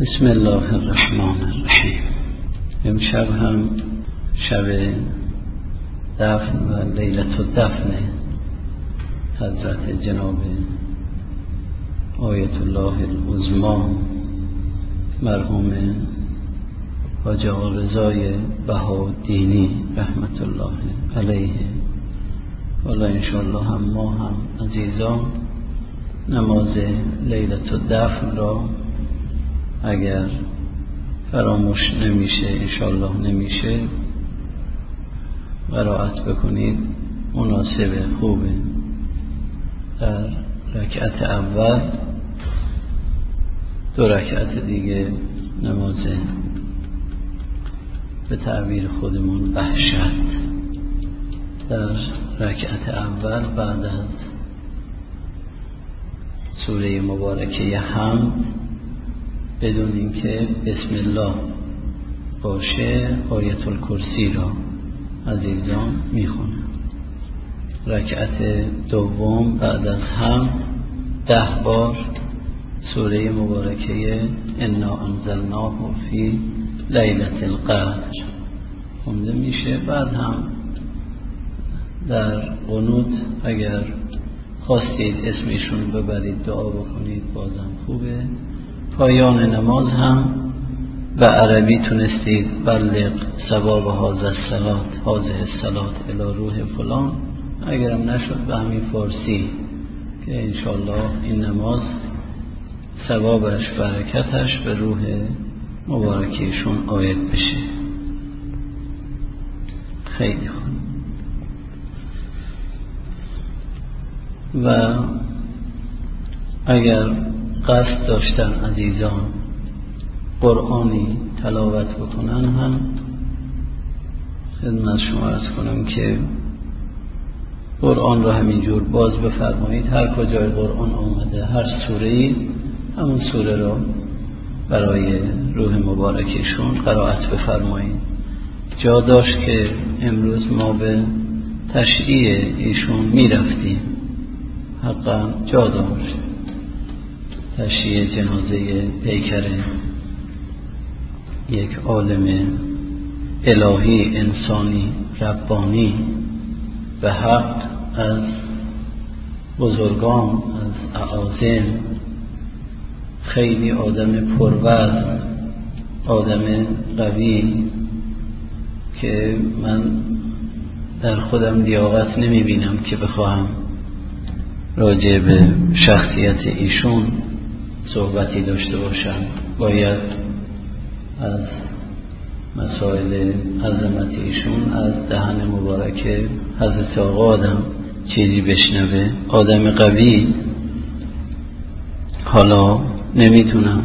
بسم الله الرحمن الرحیم. امشب هم شب دفن و لیلة الدفن حضرت جناب آیت الله العظمی مرحوم حاج آقا رضای بهاءالدینی رحمت الله علیه. والا انشاءالله هم ما هم عزیزان نماز لیلة الدفن را اگر فراموش نمیشه انشاءالله نمیشه قرائت بکنید، مناسبه، خوبه. در رکعت اول، 2 رکعت دیگه نماز به تعبیر خودمون وحشت. در رکعت اول بعد از سوره مبارکه حمد بدون اینکه بسم الله باشه آیت الکرسی را عزیزان میخونم. رکعت دوم بعد از حمد 10 بار سوره مبارکه انا انزلناه فی لیلة القدر خونده میشه. بعد هم در قنوت اگر خواستید اسمشون ببرید دعا بکنید بازم خوبه. پایان نماز هم به عربی تونستید بلغ ثواب هذه الصلاة الی روح فلان، اگرم نشد به همین فارسی که انشاءالله این نماز ثوابش برکتش به روح مبارکیشون عاید بشه. خیلی خوب. و اگر قصد داشتن عزیزان قرآنی تلاوت بکنن هم خدمت شما عرض کنم که قرآن را همینجور باز بفرمایید. هر کجای قرآن آمده هر سوره‌ای همون سوره را برای روح مبارکشون قرائت بفرمایید. جا داشت که امروز ما به تشییع ایشون میرفتیم، حقا جا داشت تشییع جنازه پیکر یک عالم الهی انسانی ربانی به حق از بزرگان از اعاظم، خیلی آدم پروزن، آدم قوی که من در خودم لیاقت نمی بینم که بخواهم راجع به شخصیت ایشون صحبتی داشته باشم. باید از مسائل عظمت ایشون از دهن مبارک حضرت آقا آدم چیزی بشنوه. آدم قوی. حالا نمیتونم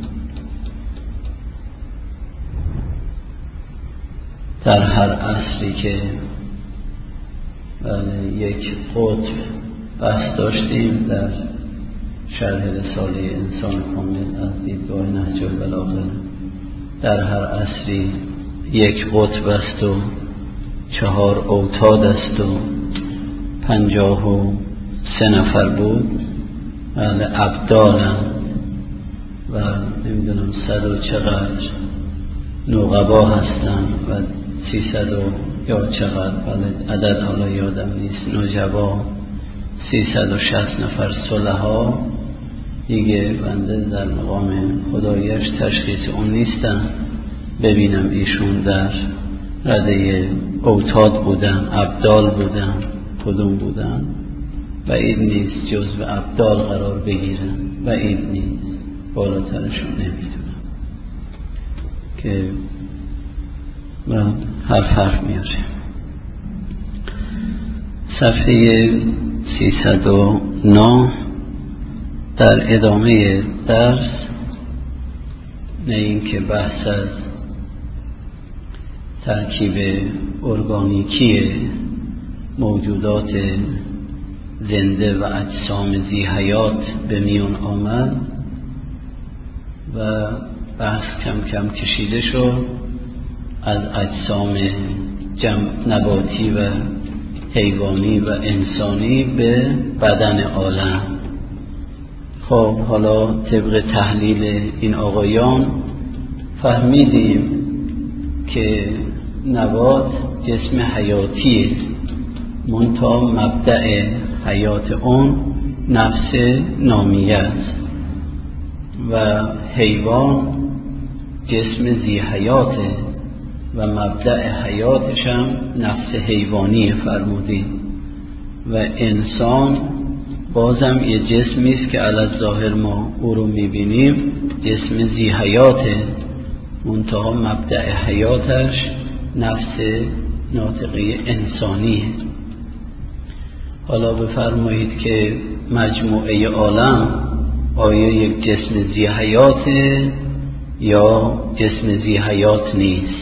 در هر عصری که یک قطب بحث داشتیم در شرح رساله انسان کامل از دیدگاه نهج البلاغه، در هر عصری یک قطب است و 4 اوتاد است و 53 نفر بود ابدالن و نمیدونم 100 و چقدر نوقبا هستن و 300 یا چقدر عدد حالا یادم نیست نوجبا، 360 نفر صلحا دیگه. بنده در مقام خدایش تشخیص اون نیستم ببینم ایشون در رده اوتاد بودن، ابدال بودن، کدوم بودن. بعید نیست جزو ابدال قرار بگیرن، بعید نیست، بالاترشون نمیتونم که حرف میاره. صفحه 309 در ادامه درس، نه اینکه بحث از ترکیب ارگانیکی موجودات زنده و اجسام ذی حیات به میون آمد و بحث کم کم کشیده شد از اجسام نباتی و حیوانی و انسانی به بدن عالم. خب حالا طبق تحلیل این آقایان فهمیدیم که نبات جسم حیاتیه، منتها مبدأ حیات اون نفس نامیه است و حیوان جسم ذی حیاته و مبدأ حیاتش هم نفس حیوانی فرمودیم و انسان بازم یه جسمی است که علی الظاهر ما او رو میبینیم جسم ذی حیاته، منتها مبدأ حیاتش نفس ناطقه انسانیه. حالا بفرمایید که مجموعه عالم آیا یک جسم ذی حیاته یا جسم ذی حیات نیست؟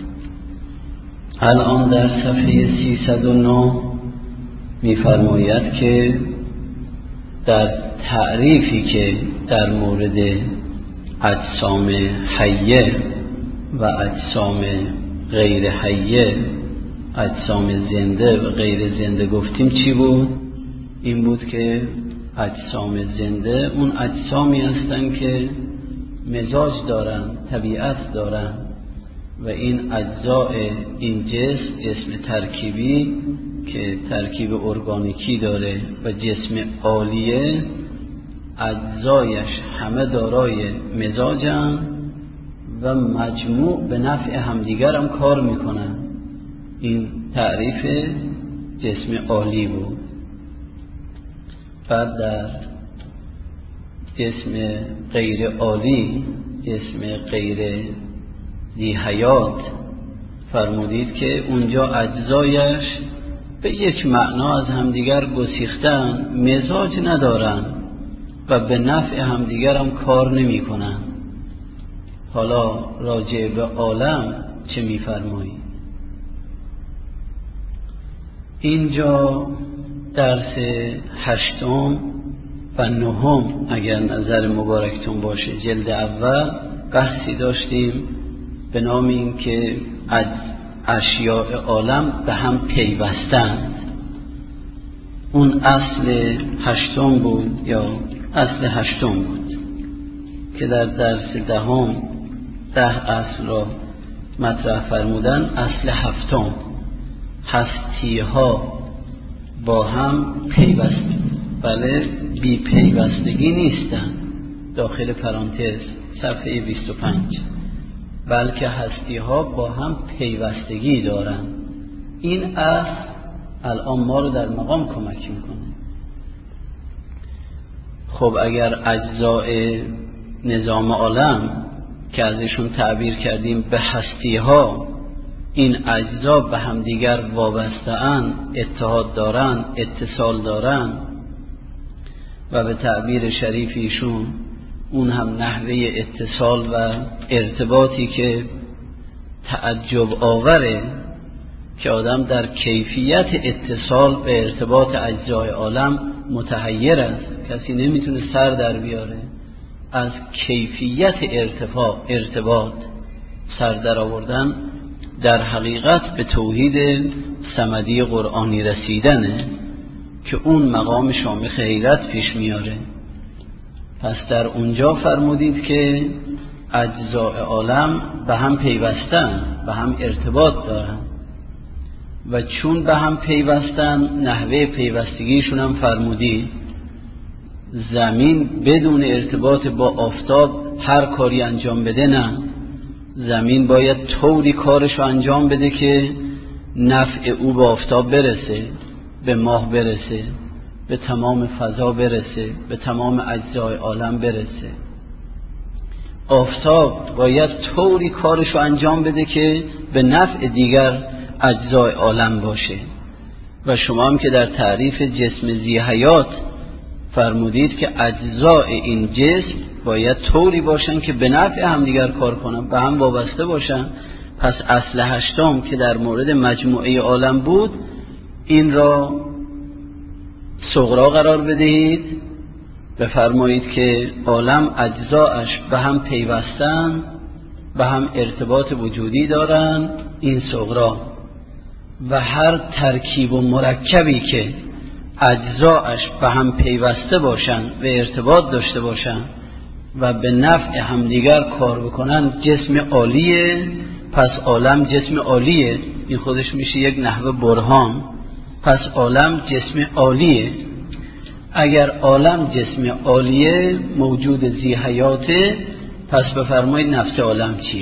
الان در صفحه 309 می‌فرماید که در تعریفی که در مورد اجسام حیه و اجسام غیر حیه، اجسام زنده و غیر زنده گفتیم چی بود؟ این بود که اجسام زنده اون اجسامی هستن که مزاج دارن، طبیعت دارن و این اجزاء این جسم ترکیبی که ترکیب ارگانیکی داره و جسم عالیه اجزایش همه دارای مزاجن و مجموع به نفع همدیگر هم کار میکنن. این تعریف جسم عالی بود. بعد در جسم غیر عالی، جسم غیر ذی حیات فرمودید که اونجا اجزایش به یک معنا از همدیگر گسیختن، مزاج ندارن و به نفع همدیگر هم کار نمی کنن. حالا راجع به عالم چه می فرمایید؟ اینجا درس 8 و 9 اگر نظر مبارکتون باشه جلد اول بحثی داشتیم به نام این که اشیاء عالم به هم پیوستند. اون اصل 8 بود یا اصل 8 بود که در درس 10 اصل را مطرح فرمودن. اصل 7 هستی ها با هم پیوست، بله بی پیوستگی نیستن، داخل پرانتز صفحه 25، بلکه هستی ها با هم پیوستگی دارن. این اصل الان ما رو در مقام کمک میکنه. خب اگر اجزاء نظام عالم که ازشون تعبیر کردیم به هستی ها، این اجزا به همدیگر وابسته ان، اتحاد دارن، اتصال دارن و به تعبیر شریفیشون اون هم نحوه اتصال و ارتباطی که تعجب آوره که آدم در کیفیت اتصال به ارتباط اجزای عالم متحیر است، کسی نمیتونه سر در بیاره از کیفیت ارتباط سر در آوردن در حقیقت به توحید صمدی قرآنی رسیدنه که اون مقام شامخ حیرت پیش میاره. پس در اونجا فرمودید که اجزاء عالم به هم پیوستن، به هم ارتباط دارن و چون به هم پیوستن نحوه پیوستگیشون هم فرمودید. زمین بدون ارتباط با آفتاب هر کاری انجام بده نه، زمین باید طوری کارشو انجام بده که نفع او به آفتاب برسه، به ماه برسه، به تمام فضا برسه، به تمام اجزای عالم برسه. آفتاب باید طوری کارشو انجام بده که به نفع دیگر اجزای عالم باشه. و شما هم که در تعریف جسم ذی حیات فرمودید که اجزای این جسم باید طوری باشن که به نفع هم دیگر کار کنن، به هم وابسته باشن. پس اصل 8 که در مورد مجموعه عالم بود، این را صغرا قرار بدهید، بفرمایید که عالم اجزاش به هم پیوستن، به هم ارتباط وجودی دارن، این صغرا. و هر ترکیب و مرکبی که اجزاش به هم پیوسته باشن و ارتباط داشته باشن و به نفع همدیگر کار بکنن جسم عالیه. پس عالم جسم عالیه، این خودش میشه یک نحوه برهان. پس عالم جسم عالیه. اگر عالم جسم عالیه موجود ذی حیاته، پس بفرمایید نفس عالم چیه؟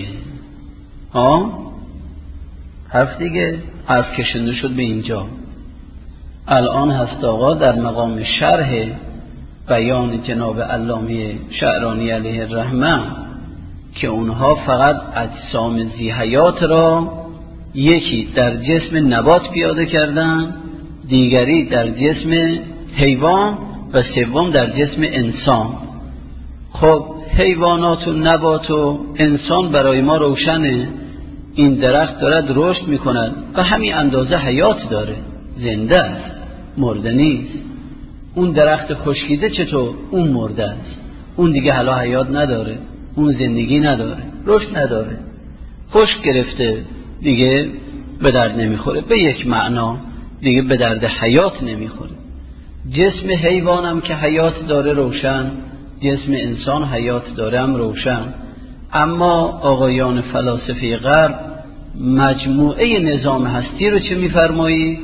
حرف دیگه، حرف کشنده شد به اینجا. الان هست آقا در مقام شرح بیان جناب علامه شعرانی علیه الرحمه که اونها فقط اجسام ذی حیات را یکی در جسم نبات پیاده کردن، دیگری در جسم حیوان و سوم در جسم انسان. خب حیوانات و نبات و انسان برای ما روشنه، این درخت دارد رشد میکند و همین اندازه حیات داره، زنده است، مرده نیست. اون درخت خشکیده چطور؟ اون مرده است، اون دیگه حالا حیات نداره، اون زندگی نداره، رشد نداره، خشک گرفته، دیگه به درد نمیخوره. به یک معنا دیگه به درد حیات نمیخوره. جسم حیوانم که حیات داره روشن، جسم انسان حیات داره هم روشن. اما آقایان فلاسفه غرب مجموعه نظام هستی رو چه میفرمایید؟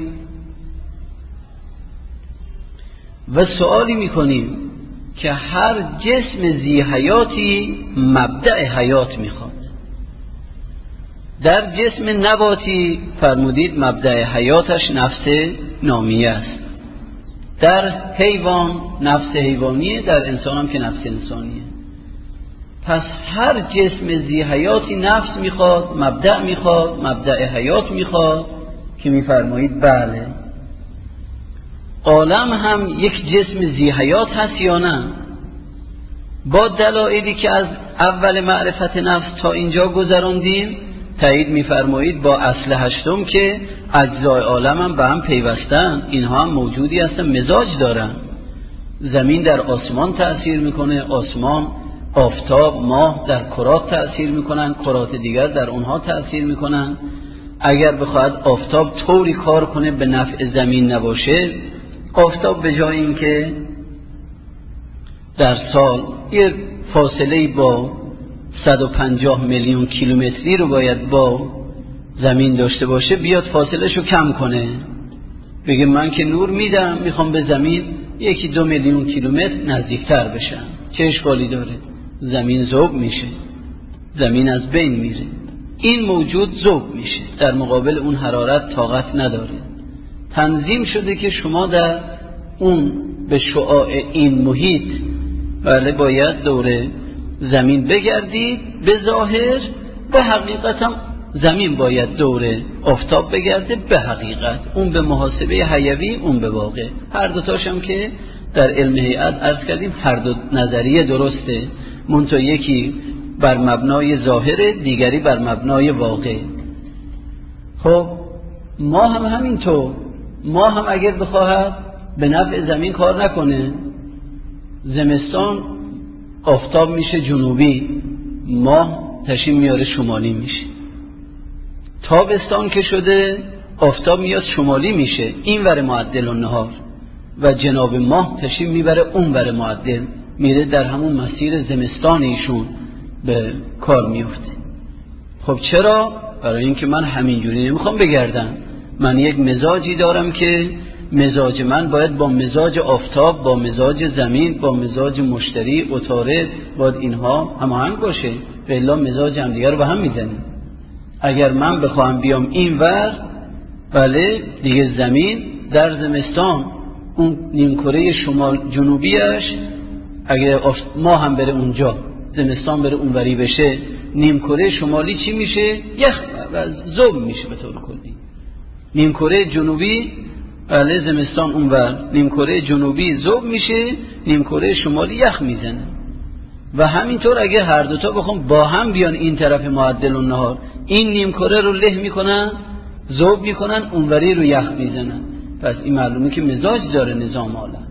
و سوالی میکنیم که هر جسم ذی حیاتی مبدأ حیات میخواد. در جسم نباتی فرمودید مبدأ حیاتش نفس نامیه است، در حیوان نفس حیوانیه، در انسان هم که نفس انسانیه. پس هر جسم ذی حیاتی نفس میخواد، مبدأ میخواد، مبدأ حیات میخواد که میفرمایید بله. عالم هم یک جسم ذی حیات هست یا نه؟ با دلایلی که از اول معرفت نفس تا اینجا گذراندیم تایید میفرمایید با اصل هشتم که اجزای عالم هم به هم پیوستن، اینها هم موجودی هستن، مزاج دارن. زمین در آسمان تأثیر میکنه، آسمان، آفتاب، ماه در کرات تأثیر میکنن، کرات دیگر در اونها تأثیر میکنن. اگر بخواهد آفتاب طوری کار کنه به نفع زمین نباشه، آفتاب به جای اینکه در سال یه فاصله با 150 میلیون کیلومتری رو باید با زمین داشته باشه، بیاد فاصله شو کم کنه، بگه من که نور میدم میخوام به زمین 1-2 میلیون کیلومتر نزدیکتر بشم، چه اشکالی داره؟ زمین ذوب میشه، زمین از بین میره، این موجود ذوب میشه، در مقابل اون حرارت طاقت نداره. تنظیم شده که شما در اون به شعاع این محیط بله باید دور زمین بگردید. به ظاهر، به حقیقت هم زمین باید دور آفتاب بگرده، به حقیقت اون به محاسبه حیوی، اون به واقع. هر دوتاش هم که در علم هیئت عرض کردیم هر دو نظریه درسته، منتها یکی بر مبنای ظاهره، دیگری بر مبنای واقع. خب ما هم همینطور، ما هم اگر بخواهد به نفع زمین کار نکنه، زمستان آفتاب میشه جنوبی، ماه تشریف میاره شمالی میشه. تابستان که شده آفتاب میاد شمالی میشه، این ور معدل النهار، و جناب ماه تشریف میبره اون ور معدل، میره در همون مسیر زمستان ایشون به کار میفته. خب چرا؟ برای اینکه من همینجوری نمیخوام بگردم، من یک مزاجی دارم که مزاج من باید با مزاج آفتاب، با مزاج زمین، با مزاج مشتری، عطارد، باید اینها هماهنگ باشه، به الا مزاج هم دیگر رو به هم میزنیم. اگر من بخوام بیام این ور، بله دیگه زمین در زمستان اون نیمکره شمال جنوبیش، اگر ما هم بره اونجا، زمستان بره اونوری بشه، نیمکره شمالی چی میشه؟ یخ و ذوب میشه به طور کلی. نیمکره جنوبی بله زمستان اونور، نیمکره جنوبی ذوب میشه، نیمکره شمالی یخ میزنه. و همینطور اگه هر دوتا بخوام با هم بیان این طرف معدل النهار، این نیمکره رو له میکنن، ذوب میکنن، اونوری رو یخ میزنن. پس این معلومه که مزاج داره نظام عالم.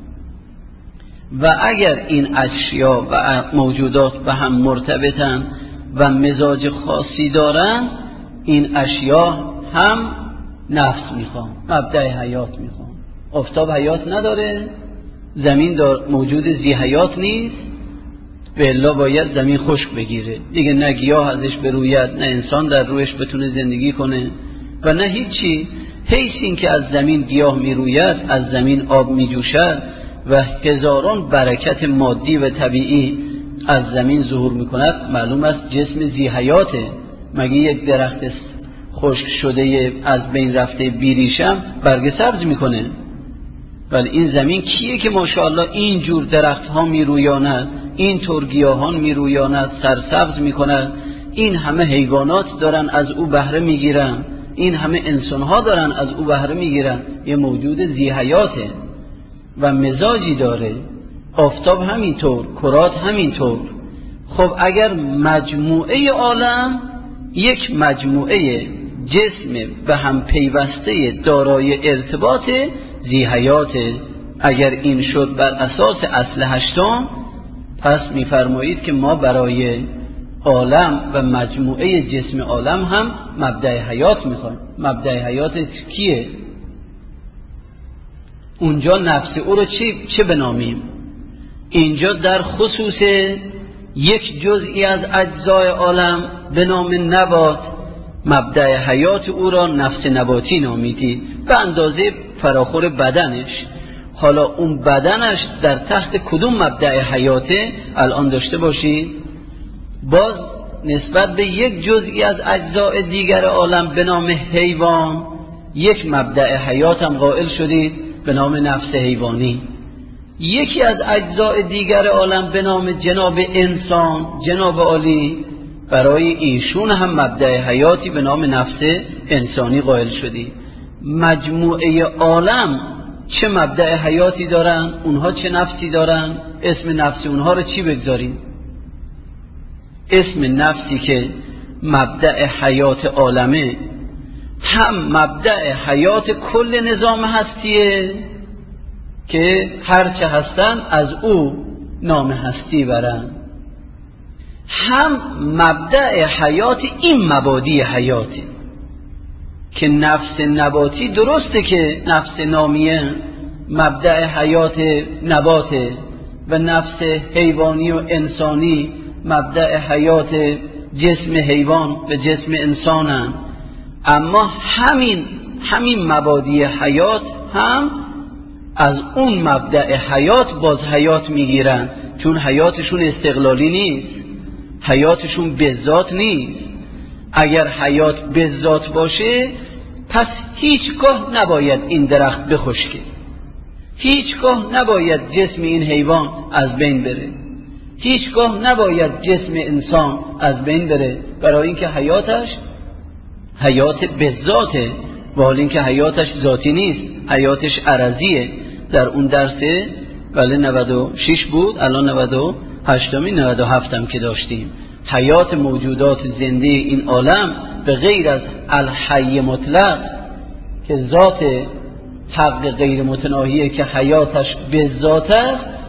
و اگر این اشیا و موجودات به هم مرتبطن و مزاج خاصی دارن، این اشیا هم نفس میخوان، مبدأ حیات میخوان. آفتاب حیات نداره، زمین موجود ذی حیات نیست، و الا باید زمین خشک بگیره دیگه، نه گیاه ازش بروید، نه انسان در رویش بتونه زندگی کنه و نه هیچی. حیث این که از زمین گیاه میروید، از زمین آب میجوشد و هزاران برکت مادی و طبیعی از زمین ظهور میکند، معلوم است جسم ذی حیاته. مگه یک درخت خشک شده از بین رفته بیریشم برگ سبز میکنه؟ ولی این زمین کیه که ماشاءالله اینجور درخت ها میرویاند، این طور گیاهان میرویاند، سرسبز میکند، این همه حیوانات دارن از او بهره میگیرن، این همه انسان ها دارن از او بهره میگیرن. یه موجود ذی حیاته و مزاجی داره. آفتاب همینطور، کرات همینطور. خب اگر مجموعه عالم یک مجموعه جسم به هم پیوسته دارای ارتباط ذی حیاته، اگر این شد بر اساس اصل هشتم، پس میفرمایید که ما برای عالم و مجموعه جسم عالم هم مبدأ حیات میخوایم. مبدأ حیات کیه؟ اونجا نفس او رو چه بنامیم؟ اینجا در خصوص یک جزئی از اجزای عالم به نام نبات، مبدأ حیات او را نفس نباتی نامیدید به اندازه فراخور بدنش. حالا اون بدنش در تحت کدوم مبدأ حیاته الان داشته باشید؟ باز نسبت به یک جزئی از اجزای دیگر عالم به نام حیوان یک مبدأ حیات هم قائل شدید به نام نفس حیوانی. یکی از اجزای دیگر عالم به نام جناب انسان، جناب عالی، برای ایشون هم مبدأ حیاتی به نام نفس انسانی قائل شدید. مجموعه عالم چه مبدأ حیاتی دارن؟ اونها چه نفسی دارن؟ اسم نفس اونها رو چی بگذاریم؟ اسم نفسی که مبدأ حیات عالمه هم مبدأ حیات کل نظام هستیه که هرچه هستن از او نام هستی برن، هم مبدأ حیات این مبادی حیاتی که نفس نباتی درسته که نفس نامیه مبدأ حیات نباته و نفس حیوانی و انسانی مبدأ حیات جسم حیوان و جسم انسانن، اما همین مبادی حیات هم از اون مبدأ حیات باز حیات میگیرن، چون حیاتشون استقلالی نیست، حیاتشون به ذات نیست. اگر حیات به ذات باشه پس هیچگاه نباید این درخت بخشکه، هیچگاه نباید جسم این حیوان از بین بره، هیچگاه نباید جسم انسان از بین بره، برای اینکه حیاتش حیات به ذاته، و حال اینکه حیاتش ذاتی نیست، حیاتش عرضیه. در اون درس ولی 96 بود، الان 98 97 هم که داشتیم، حیات موجودات زنده این عالم به غیر از الحی مطلق که ذات حق غیر متناهیه که حیاتش به ذاته،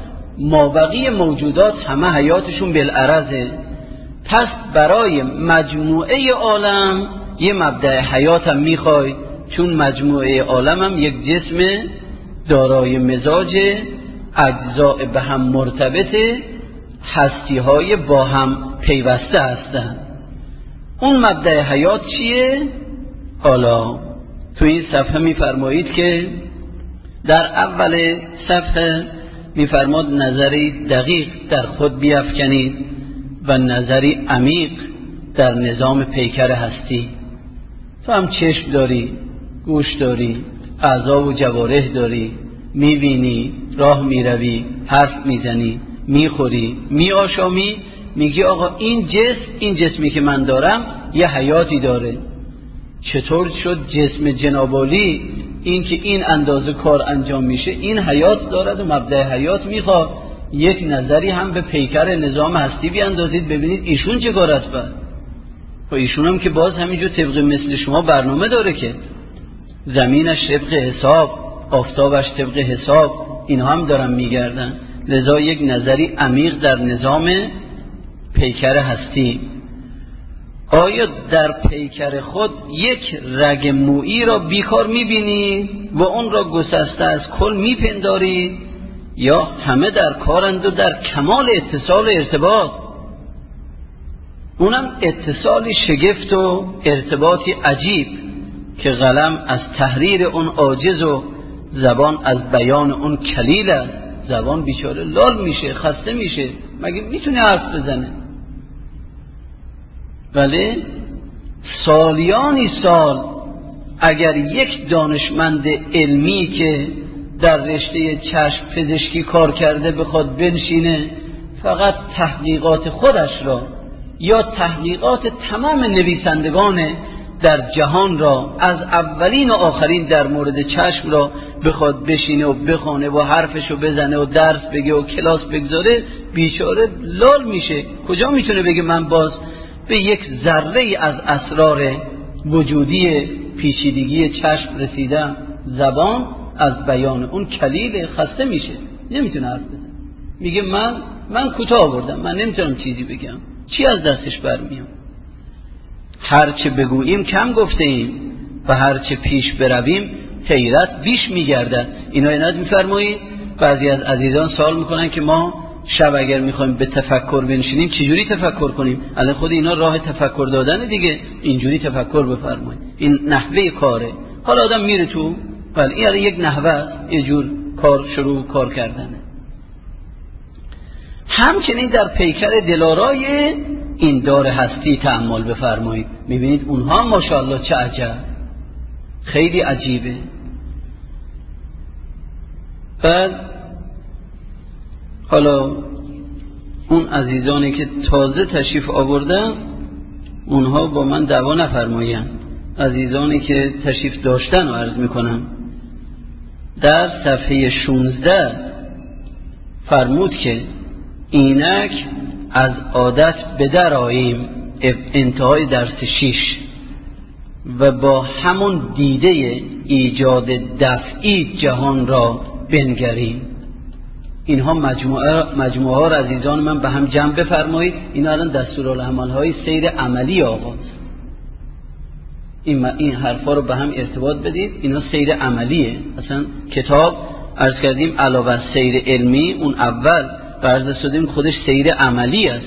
مابقی موجودات همه حیاتشون بالعرضه. پس برای مجموعه عالم یه مبدأ حیات هم میخواید، چون مجموعه عالم هم یک جسم دارای مزاج اجزاء به هم مرتبطه، هستی های با هم پیوسته هستند. اون مبدأ حیات چیه؟ حالا تو این صفحه میفرمایید که در اول صفحه میفرماد نظری دقیق در خود بیفکنید و نظری عمیق در نظام پیکر هستی. تو هم چشم داری، گوش داری، اعضا و جوارح داری، میبینی، راه میروی، حرف میزنی، میخوری، میآشامی، میگی آقا این جسمی که من دارم یه حیاتی داره. چطور شد جسم جنابالی این که این اندازه کار انجام میشه این حیات دارد و مبدأ حیات میخواد؟ یک نظری هم به پیکر نظام هستی بیاندازید ببینید ایشون چه کار است. و ایشون هم که باز همینجور طبق مثل شما برنامه داره که زمینش طبق حساب، آفتابش طبق حساب، اینها هم دارن میگردن. لذا یک نظری عمیق در نظام پیکر هستی. آیا در پیکر خود یک رگ مویی را بیکار می‌بینید و اون را گسسته از کل می‌پندارید، یا همه در کارند و در کمال اتصال و ارتباط؟ اونم اتصالی شگفت و ارتباطی عجیب که قلم از تحریر اون عاجز و زبان از بیان اون کلیل است. زبان بیچاره لال میشه، خسته میشه، مگه میتونه حرف بزنه؟ ولی سالیانی سال اگر یک دانشمند علمی که در رشته چشم پزشکی کار کرده بخواد بنشینه فقط تحقیقات خودش را یا تحقیقات تمام نویسندگان در جهان را از اولین و آخرین در مورد چشم را بخواد بشینه و بخونه و حرفشو بزنه و درس بگه و کلاس بگذاره، بیچاره لال میشه. کجا میتونه بگه من باز به یک ذره از اسرار وجودی پیچیدگی چشم رسیدم؟ زبان از بیان اون کلیل، خسته میشه، نمیتونه حرف بزنه. میگه من کوتاه آوردم، من نمیتونم چیزی بگم، چی از دستش برمیام؟ هرچه بگوییم کم گفته ایم و هرچه پیش برویم حیرت بیش میگردد. اینا عنایت میفرمایید. بعضی از عزیزان سوال میکنن که ما شب اگر میخوایم به تفکر بنشینیم چجوری تفکر کنیم؟ الان خود اینا راه تفکر دادن دیگه، اینجوری تفکر بفرمایید، این نحوه کاره. حالا آدم میره تو، ولی این یک نحوه، یه جور کار کردنه. همچنین در پیکر دلارای این دار هستی تأمل بفرمایید، میبینید اونها ماشاءالله چه عجب، خیلی عجیبه. بعد حالا اون عزیزانی که تازه تشریف آوردن اونها با من دعوا نفرمایند، عزیزانی که تشریف داشتن رو عرض میکنم. در صفحه 16 فرمود که اینک از عادت بدر آییم، انتهای درس 6، و با همون دیده ایجاد دفعی جهان را بنگریم. اینها مجموعه ها را عزیزان من به هم جمع بفرمایید. اینا الان دستورالعمل های سیر عملی آغاز، این حرفا رو به هم ارتباط بدید. اینا سیر عملیه. اصلا کتاب عرض کردیم علاوه بر سیر علمی اون اول عرض شدیم خودش سیر عملی است.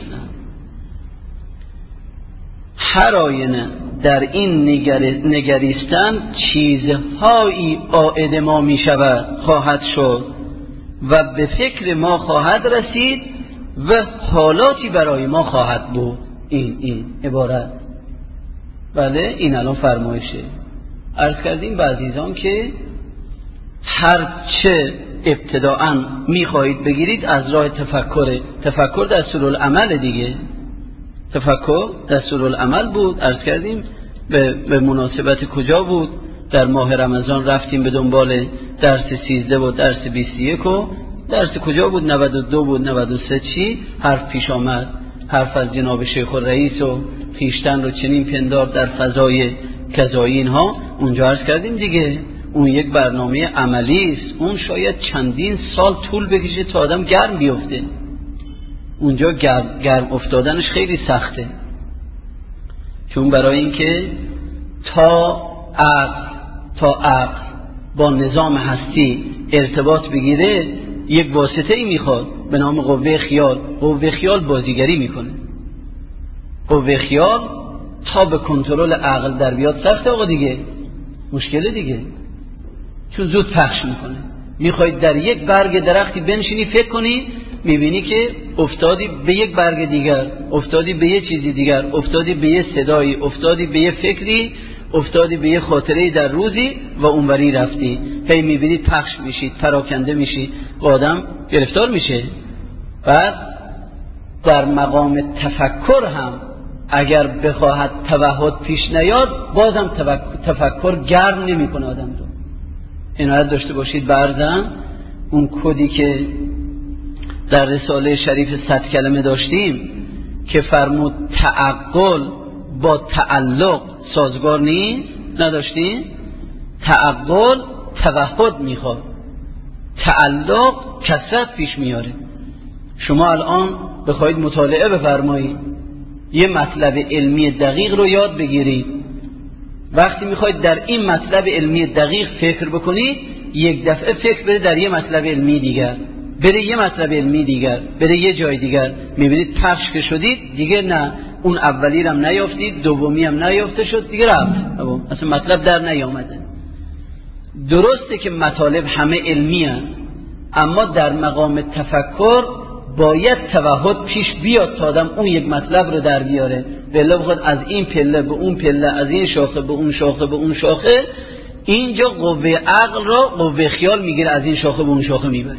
هر آینه در این نگریستن چیزهایی عائد ما می شود، خواهد شد و به فکر ما خواهد رسید و حالاتی برای ما خواهد بود. این عبارت، بله این الان فرمایشه. عرض کردیم به عزیزان که هر چه ابتداءً میخواهید بگیرید از راه تفکر دستورالعمل دیگه. تفکر دستورالعمل بود. عرض کردیم به مناسبت کجا بود؟ در ماه رمضان رفتیم به دنبال درس 13 و درس 21 و درس کجا بود؟ 92 بود، 93 چی؟ حرف پیش آمد، حرف از جناب شیخ الرئیس و خیشتن رو چنین پندار در فضای کذایی اینها. اونجا عرض کردیم دیگه اون یک برنامه عملی است، اون شاید چندین سال طول بکشه تا آدم گرم بیفته. اونجا گرم افتادنش خیلی سخته، چون برای اینکه تا عقل با نظام هستی ارتباط بگیره یک واسطه ای میخواد به نام قوه خیال. قوه خیال بازیگری میکنه. قوه خیال تا به کنترل عقل در بیاد سخته آقا دیگه، مشکله دیگه، چون زود پخش میکنه. میخواید در یک برگ درختی بنشینی فکر کنی، میبینی که افتادی به یک برگ دیگر، افتادی به یه چیزی دیگر، افتادی به یه صدایی، افتادی به یه فکری، افتادی به یه خاطره‌ای در روزی و اونوری رفتی. هی میبینید پخش میشید، پراکنده میشید و آدم گرفتار میشه. بعد در مقام تفکر هم اگر بخواهد توحد پیش نیاد بازم تفکر گرم نمیکنه آدم رو. عنایت داشته باشید برزن اون کدی که در رساله شریف 100 کلمه داشتیم که فرمود تعقل با تعلق سازگار نیست، نداشتیم؟ تعقل توحد میخواد، تعلق کثرت پیش میاره. شما الان بخواید مطالعه بفرمایید، یه مطلب علمی دقیق رو یاد بگیرید. وقتی میخواید در این مطلب علمی دقیق فکر بکنید، یک دفعه فکر بره در یه مطلب علمی دیگر، بره یه مطلب علمی دیگر، بره یه جای دیگر، میبینید پخش که شدید دیگه نه اون اولی رو هم نیافتید، دومی هم نیافته شد، دیگه رفت، اصلا مطلب در نیامده. درسته که مطالب همه علمی هست، اما در مقام تفکر باید توحد پیش بیاد تا آدم اون یک مطلب رو در بیاره. بله بخواد از این پله به اون پله، از این شاخه به اون شاخه به اون شاخه، اینجا قوه عقل را قوه خیال میگیره، از این شاخه به اون شاخه میبره.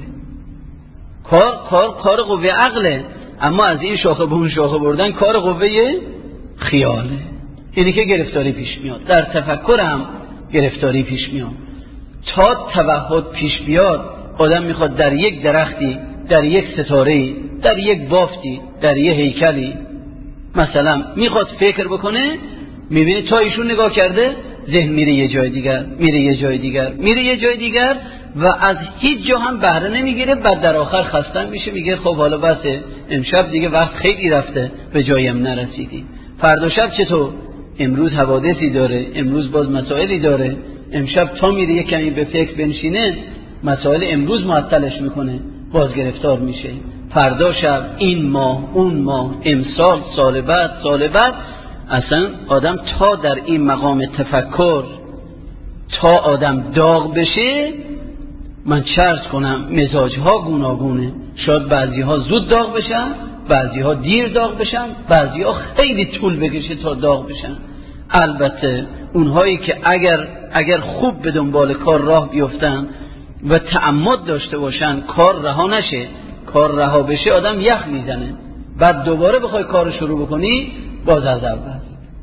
کار قوه عقله، اما از این شاخه به اون شاخه بردن کار قوه خیاله. اینی که گرفتاری پیش میاد. در تفکر هم گرفتاری پیش میاد. تا توحد پیش بیاد آدم میخواد در یک درختی، در یک ستاره‌ای، در یک بافتی، در یک هیکلی مثلا میخواد فکر بکنه، میبینه تا ایشون نگاه کرده ذهن میره یه جای دیگر، میره یه جای دیگر، میره یه جای دیگر و از هیچ جا هم بهره نمیگیره. بعد در آخر خسته میشه، میگه خب حالا بسه، امشب دیگه وقت خیلی رفته، به جایم نرسیدی. فردا شب چطور؟ امروز حوادثی داره، امروز باز مسائلی داره. امشب تا میره یه کمی به فکر بنشینه، مسائل امروز معطلش میکنه، باز گرفتار میشه. فردا شب، این ماه، اون ماه، امسال، سال بعد، اصلا آدم تا در این مقام تفکر تا آدم داغ بشه، من چرز کنم مزاجها گوناگونه. شاید بعضیها زود داغ بشن، بعضیها دیر داغ بشن، بعضیها خیلی طول بکشه تا داغ بشن. البته اونهایی که اگر خوب به دنبال کار راه بیفتن و تعمد داشته باشن، کار رها نشه. کار رها بشه آدم یخ میزنه، بعد دوباره بخوای کار شروع بکنی باز از اول.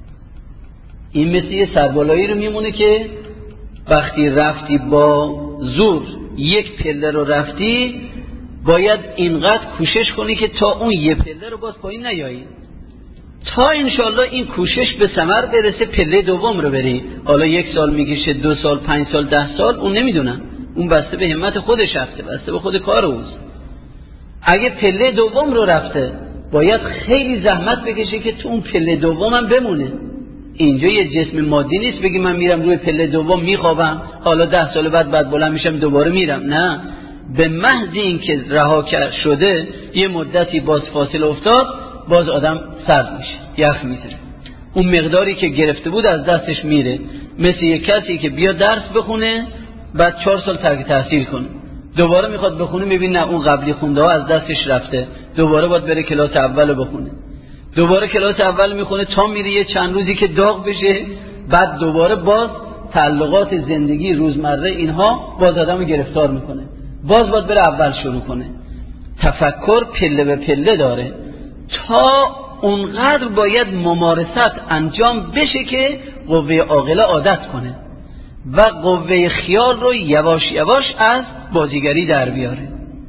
این مثل یه سربالایی رو میمونه که وقتی رفتی با زور یک پله رو رفتی، باید اینقدر کوشش کنی که تا اون یه پله رو باز پایین نیایی، تا انشالله این کوشش به ثمر برسه پله دوم رو بری. حالا 1 سال میکشه، 2 سال، 5 سال، 10 سال، اون نمیدونم، اون بسته به همت خودش رفته، بسته به خود کار اوست. اگه پله دوم رو رفته باید خیلی زحمت بکشه که تو اون پله دوم هم بمونه. اینجا یه جسم مادی نیست بگی من میرم روی پله دوم میخوابم، حالا 10 سال بعد بلند میشم دوباره میرم. نه، به محض این که رها شده یه مدتی باز فاصله افتاد، باز آدم سرد میشه، یخ میزنه، اون مقداری که گرفته بود از دستش میره. مثل یه کسی که بیا درس بخونه، بعد 4 سال ترک تحصیل کنه، دوباره میخواد بخونه، میبینه نه اون قبلی خونده ها از دستش رفته، دوباره باید بره کلاس اول بخونه، دوباره کلاس اول میخونه تا میره یه چند روزی که داغ بشه، بعد دوباره باز تعلقات زندگی روزمره اینها باز آدمو گرفتار میکنه، باز باید بره اول شروع کنه. تفکر پله به پله داره، تا اونقدر باید ممارست انجام بشه که قوه عاقله عادت کنه و قوه خیال رو یواش یواش از بازیگری در بیاره.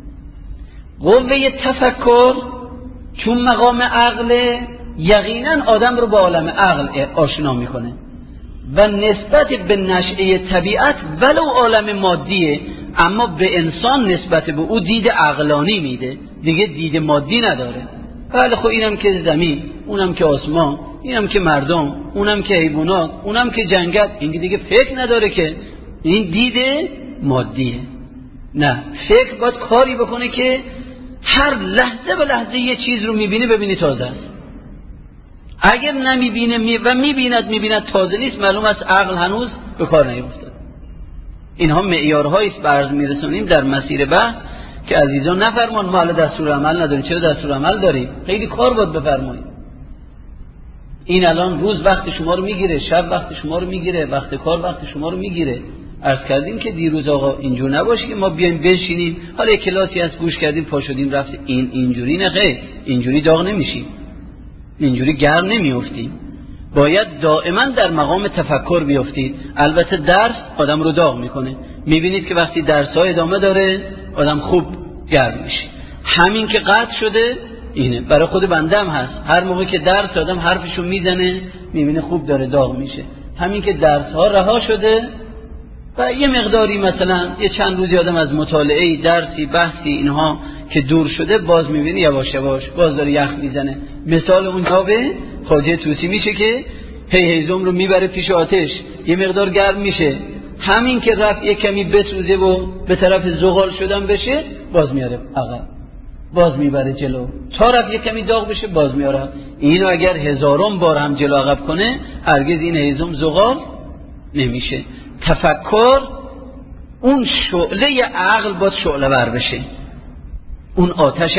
قوه تفکر چون مقام عقل، یقینا آدم رو با عالم عقل آشنا میکنه و نسبت به نشأه طبیعت ولو عالم مادیه، اما به انسان نسبت به او دید عقلانی میده، دیگه دید مادی نداره. بله خب اینم که زمین، اونم که آسمان، اینم که مردم، اونم که حیوانات، اونم که جنگل، این دیگه فکر نداره که این دید مادیه. نه، فکر باید کاری بکنه که هر لحظه به لحظه یه چیز رو میبینه ببینی تازه است. اگر نمیبینه و میبیند تازه نیست، معلوم است عقل هنوز به کار نیفتاد. اینها معیارهایی است برز میرسونیم در مسیر بحث که عزیزان نفرمان ما حالا دستور عمل نداریم. چرا دستور عمل داریم؟ خیلی کار باید بفرمایید. این الان روز وقت شما رو میگیره، شب وقت شما رو میگیره، وقت کار وقت شما رو میگیره. عرض کردیم که دیروز آقا اینجور نباشه که ما بیایم بشینیم حالا یک کلاسی از گوش کردیم پا شدیم رفتیم. اینجوری نه، خیر، اینجوری داغ نمیشیم، اینجوری گرم نمیافتیم. باید دائما در مقام تفکر بیافتید. البته درس آدم رو داغ میکنه، میبینید که وقتی درس‌ها ادامه داره آدم خوب گرم میشه. همین که قطع شده اینه، برای خود بنده هم هست، هر موقع که درس آدم حرفشو میزنه میبینه خوب داره داغ میشه. همین که درس‌ها رها شده و یه مقداری مثلا یه چند روزی آدم از مطالعه درسی بحثی اینها که دور شده باز میبینی یواش یواش باز داره یخ میزنه. مثال اون آب خواجه طوسی میشه که هیزم رو میبره پیش آتش، یه مقدار گرم میشه، همین که رفت یک کمی بسوزه و به طرف زغال شدن بشه باز میاره عقب، باز میبره جلو، تا رفت یک کمی داغ بشه باز میاره. اینو اگر هزارم بار هم جلو عقب کنه هرگز این هیزم زغال نمیشه. تفکر اون شعله عقل باید شعله ور بشه، اون آتش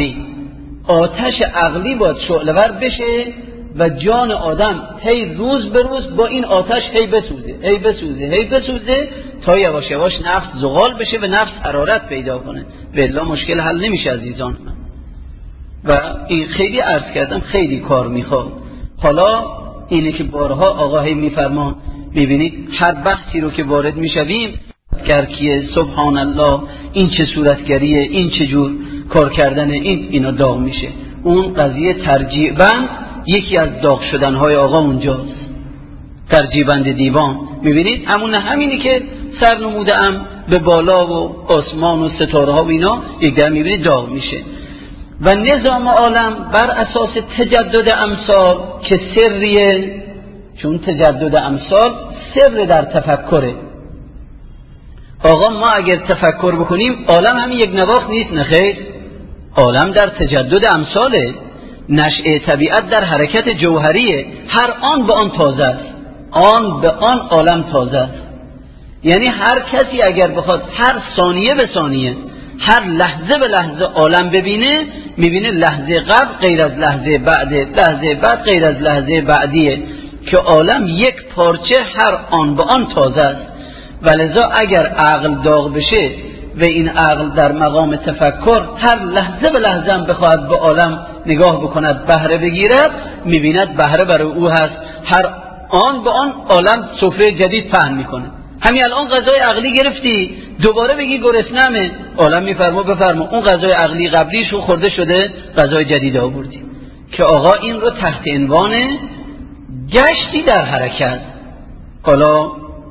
عقلی باید شعله ور بشه و جان آدم هی روز به روز با این آتش هی بسوزه تا یواش یواش نفس زغال بشه و نفس حرارت پیدا کنه. والله مشکل حل نمیشه عزیزان من. و این خیلی عرض کردم خیلی کار میخواد. حالا اینه که بارها آقا هی میفرمان، میبینید هر بحثی رو که وارد میشویم گرکیه سبحان الله، این چه صورتگریه، این چه جور کار کردن، اینا داغ میشه. اون قضیه ترجیع بند یکی از داغ شدنهای آقا اونجاست، ترجیع بند دیوان. میبینید همینی که سر نموده ام به بالا و آسمان و ستاره ها و اینا یک در میبینید داغ میشه. و نظام عالم بر اساس تجدد امثال که سریه، چون تجدد امثال سر در تفکره. آقا ما اگر تفکر بکنیم عالم همین یک نواخت نیست، نخیر، عالم در تجدد امثاله، نشأه طبیعت در حرکت جوهریه، هر آن به آن تازه است، آن به آن عالم تازه است. یعنی هر کسی اگر بخواد هر ثانیه به ثانیه، هر لحظه به لحظه عالم ببینه، میبینه لحظه قبل غیر از لحظه بعد، لحظه بعد غیر از لحظه بعدیه، که عالم یک پارچه هر آن به آن تازه است. ولذا اگر عقل داغ بشه و این عقل در مقام تفکر هر لحظه به لحظه هم بخواهد به عالم نگاه بکند، بهره بگیرد، میبیند بهره برای او هست. هر آن به آن عالم سفره جدید پهن میکنه. همین الان غذای عقلی گرفتی دوباره بگی گرسنمه، عالم میفرما بفرما اون غذای عقلی قبلیش رو خورده شده، غذای جدید آوردی. که آقا این رو تحت عنوان گشتی در حرکت، حالا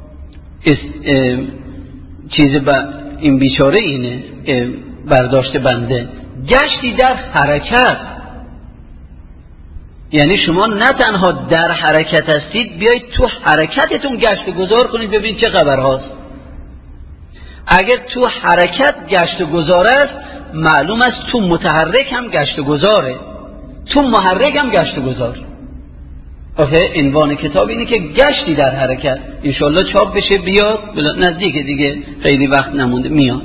چیز این بیچاره اینه برداشت بنده، گشتی در حرکت، یعنی شما نه تنها در حرکت هستید، بیایید تو حرکتتون گشت و گذار کنید ببینید چه خبر هاست. اگر تو حرکت گشت و گذار است، معلوم است تو متحرک هم گشت و گذاره، تو محرک هم گشت و گذار. عنوان کتاب اینه که گشتی در حرکت. انشالله چاپ بشه بیاد، نزدیک دیگه، خیلی وقت نمونده میاد.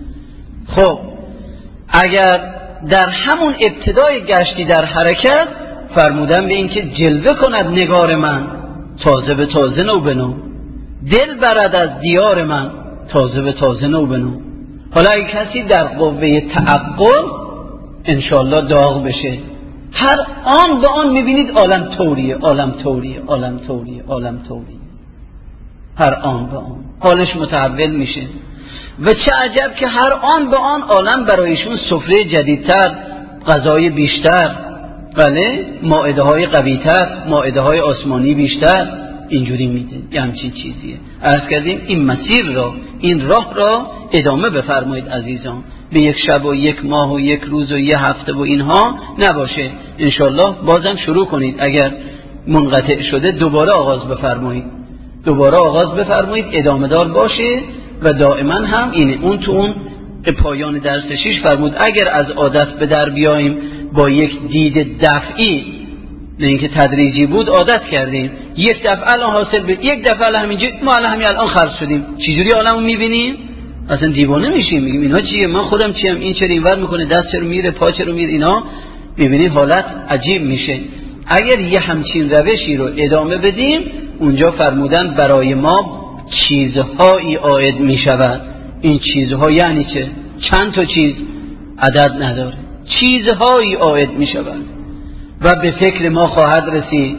خب اگر در همون ابتدای گشتی در حرکت فرمودن به این که جلوه کند نگار من، تازه به تازه نو بنو، دل برد از دیار من، تازه به تازه نو بنو. حالا اگه کسی در قوه تعقل انشالله داغ بشه، هر آن به آن میبینید عالم طوریه، عالم طوریه، عالم طوریه، عالم طوریه، هر آن به آن حالش متحول میشه. و چه عجب که هر آن به آن عالم برایشون سفره جدیدتر، غذای بیشتر، بله، مائده های قویتر، مائده های آسمانی بیشتر اینجوری میده. یه همچین چیزیه. عرض کردیم این مسیر را، این راه را ادامه بفرمایید عزیزان، به یک شب و یک ماه و یک روز و یه هفته و اینها نباشه. انشالله بازم شروع کنید، اگر منقطع شده دوباره آغاز بفرمایید، دوباره آغاز بفرمایید، ادامه دار باشه. و دائما هم اینه، اون تو اون پایان درس 6 فرمود اگر از عادت به در بیاییم با یک دید دفعی، نه اینکه تدریجی بود، عادت کردیم یک دفعه الان حاصل به یک دفعه همینجوری، ما همین الان خرج شدیم، چجوری عالمو میبینیم؟ اصلا دیوانه میشیم، میگیم اینا چیه، من خودم چیم، این چرا اینور میکنه، دست چرا میره، پا چرا میره، اینا میبینی حالت عجیب میشه. اگر یه همچین روشی رو ادامه بدیم، اونجا فرمودن برای ما چیزهایی عائد میشود. این چیزها یعنی چه؟ چند تا چیز عدد نداره، چیزهایی عائد میشود و به فکر ما خواهد رسید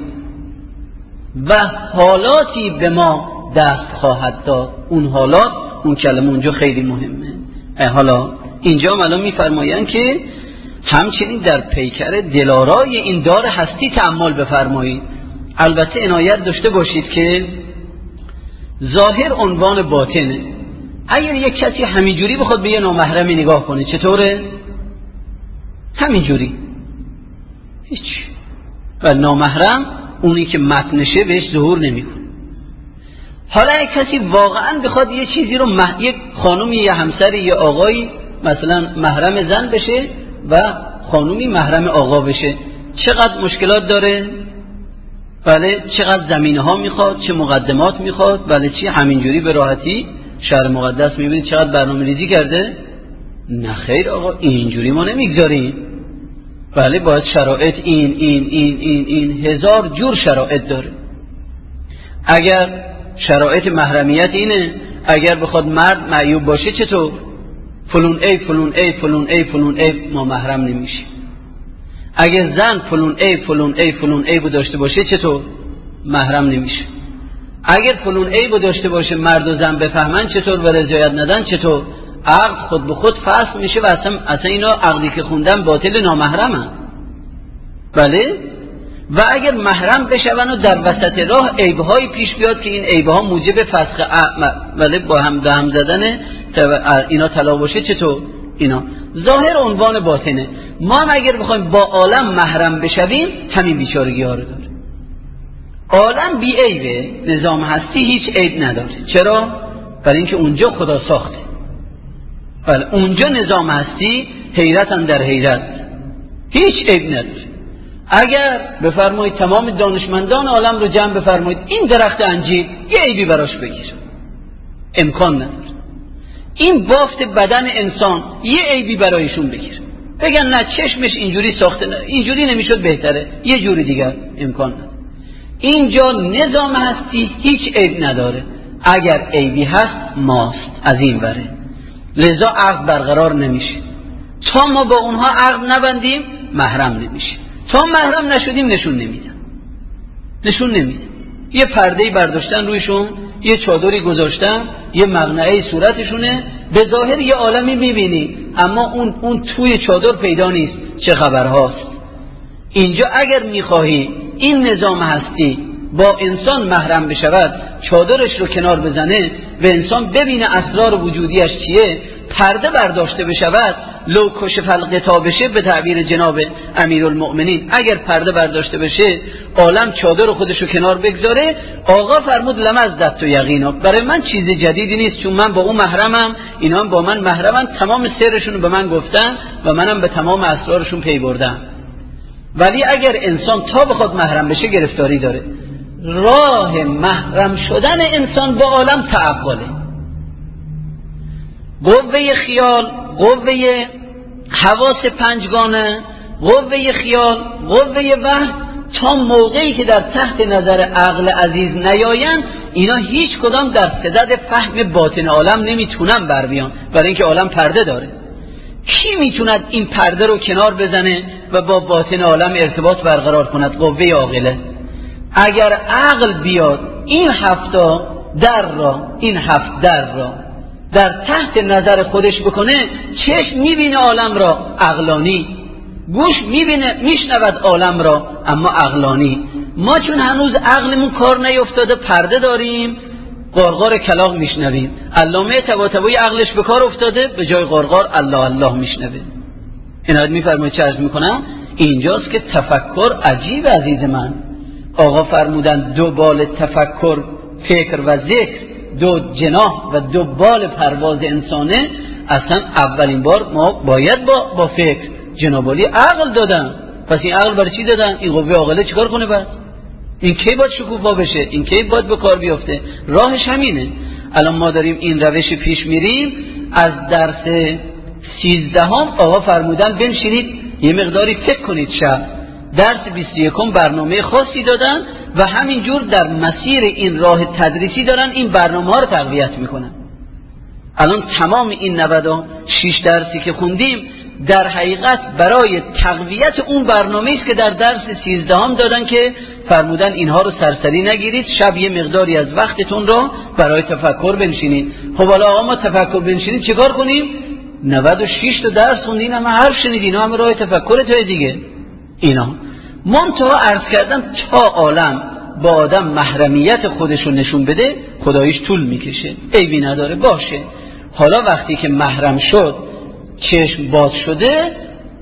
و حالاتی به ما دست خواهد داد. اون حالات، اون کلمه اونجا خیلی مهمه. حالا اینجا الان میفرمایند که همچنین در پیکر دلارای این دار هستی تأمل بفرمایید. البته عنایت داشته باشید که ظاهر عنوان باطنه. اگر یک کسی همینجوری بخواد به یه نامحرمی نگاه کنه چطوره؟ همینجوری هیچ. و نامحرم اونی که متنشه بهش ظهور نمیکنه. حالا اگه کسی واقعا بخواد یه چیزی رو یک خانومی یا همسری یا آقایی مثلا محرم زن بشه و خانومی محرم آقا بشه، چقدر مشکلات داره؟ بله، چقدر زمینه ها میخواد، چه مقدمات میخواد. بله، چی همینجوری به راحتی شهر مقدس میبینید چقدر برنامه ریزی کرده؟ نه خیر آقا، اینجوری ما نمیگذاریم. بله، باید شرایط این هزار جور شرایط داره. اگر شرایط محرمیت اینه، اگر بخواد مرد معیوب باشه چطور؟ فلون عیب ما محرم نمیشه. اگر زن فلون عیب داشته باشه چطور؟ محرم نمیشه. اگر فلون عیب داشته باشه مرد و زن بفهمن چطور و رضایت ندن چطور؟ عقد خود به خود فسخ میشه و اصلا اینا عقدی که خوندن باطل، نامحرمن. بله، و اگر محرم بشون و در وسط راه عیب‌هایی پیش بیاد که این عیب‌ها موجب فسخ بله با هم زدن اینا طلاق باشه چطور؟ اینا ظاهر عنوان باطنه. ما هم اگر بخوایم با عالم محرم بشویم همین بیچارگی ها رو داره. عالم بی عیبه، نظام هستی هیچ عیب نداره. چرا؟ برای اینکه اونجا خدا ساخته. بله، اونجا نظام هستی حیرتن در حیرت، هیچ عیب نداره. اگر بفرمایید تمام دانشمندان عالم رو جمع بفرمایید این درخت انجیر یه عیبی براش بگیر، امکان نداره. این بافت بدن انسان یه عیبی برایشون بگیر، بگن نه چشمش اینجوری ساخته، نه اینجوری نمیشد بهتره یه جوری دیگر، امکان نداره. اینجا نظام هستی هیچ عیب نداره. اگر عیبی هست ماست از این وره، لذا عقد برقرار نمیشه. تا ما با اونها عقد نبندیم محرم نمیشه. تا محرم نشدیم نشون نمیدن. یه پرده‌ای برداشتن رویشون، یه چادری گذاشتن، یه مقنعه صورتشونه، به ظاهر یه عالمی میبینی اما اون توی چادر پیدا نیست، چه خبرهاست. اینجا اگر میخواهی این نظام هستی با انسان محرم بشود، چادرش رو کنار بزنه و انسان ببینه اسرار وجودیش چیه، پرده برداشته بشود، لو کشف الغطا بشه به تعبیر جناب امیرالمؤمنین، اگر پرده برداشته بشه عالم چادر خودشو کنار بگذاره، آقا فرمود لمزدت و یقینا، برای من چیز جدیدی نیست، چون من با اون محرمم، اینا هم با من محرمن، تمام سرشون رو به من گفتن و منم به تمام اسرارشون پی بردم. ولی اگر انسان تا بخواد محرم بشه گرفتاری داره. راه محرم شدن انسان با عالم تعقله، قوه خیال، قوه حواس پنجگانه، قوه خیال، قوه وحی، تا موقعی که در تحت نظر عقل عزیز نیایند اینا هیچ کدام در صدد فهم باطن عالم نمیتونن بر بیان، برای اینکه عالم پرده داره. کی میتوند این پرده رو کنار بزنه و با باطن عالم ارتباط برقرار کند؟ قوه عاقله. اگر عقل بیاد این هفت در را در تحت نظر خودش بکنه، چشم میبینه عالم را عقلانی، گوش میشنود عالم را اما عقلانی. ما چون هنوز عقلمون کار نیفتاده پرده داریم، قرقار کلاغ میشنویم. علامه طباطبایی عقلش به کار افتاده، به جای قرقار الله الله میشنوه. عنایت میفرمایید چه عرض میکنم؟ اینجاست که تفکر عجیب عزیز من. آقا فرمودن دو بال تفکر فکر و ذکر، دو جناح و دو بال پرواز انسانه. اصلا اولین بار ما باید با فکر جنابالی عقل دادن. پس این عقل برای چی دادن؟ این قوه عاقله چیکار کنه بعد؟ این کی باید شکوفا بشه؟ این کی باید به کار بیفته؟ راهش همینه. الان ما داریم این روش پیش میریم. از درس 13 آقا فرمودن بنشینید یه مقداری فکر کنید شب. درس 21 برنامه خاصی دادن و همینجور در مسیر این راه تدریسی دارن این برنامه ها رو تقویت میکنن. الان تمام این 96 درسی که خوندیم در حقیقت برای تقویت اون برنامه است که در درس 13 دادن که فرمودن اینها رو سرسری نگیرید، شب یه مقداری از وقتتون رو برای تفکر بنشینید. خب حالا آقا ما تفکر بنشینید چیکار کنیم؟ 96 تا درس خوندین اما حرف شنیدین، اینا هم راه تفکر تو دیگه. اینا منتها عرض کردم تا عالم با آدم محرمیت خودشو نشون بده خداییش طول میکشه، عیبی نداره باشه. حالا وقتی که محرم شد، چشم باز شده،